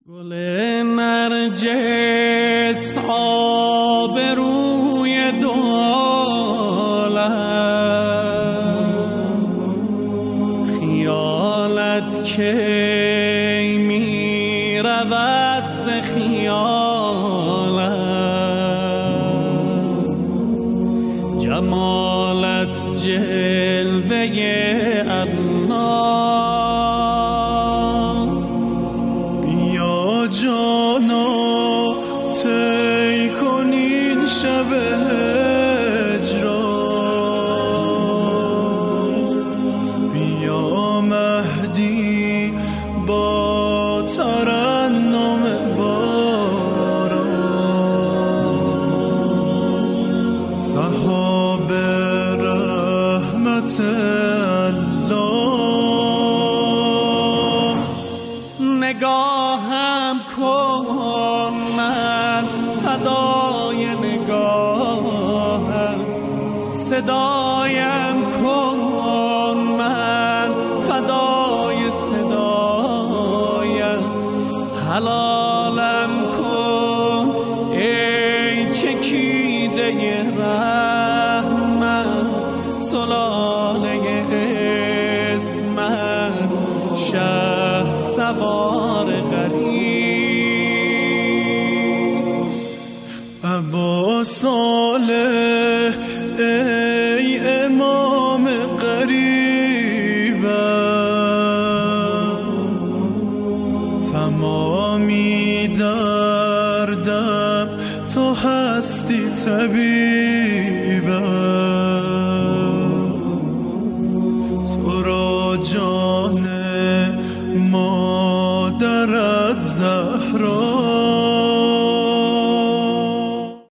گل نرجس آب روی دولت، خیالت کی می رود ز خیالت، جمالت جلوه الله. جانا طی کنین شب هجران، بیا مهدی با ترنم باران، سحاب رحمت الله. نگاهم کن من فدای نگاهت، صدایم کن من فدای صدایت، حلالم کن ای چکیده رحمت، سلاله اسمت، شه سوار غریب. ابا صالح ای امام غریبم، تمامی دردم تو هستی طبیبم، تو را جان مادرت زهرا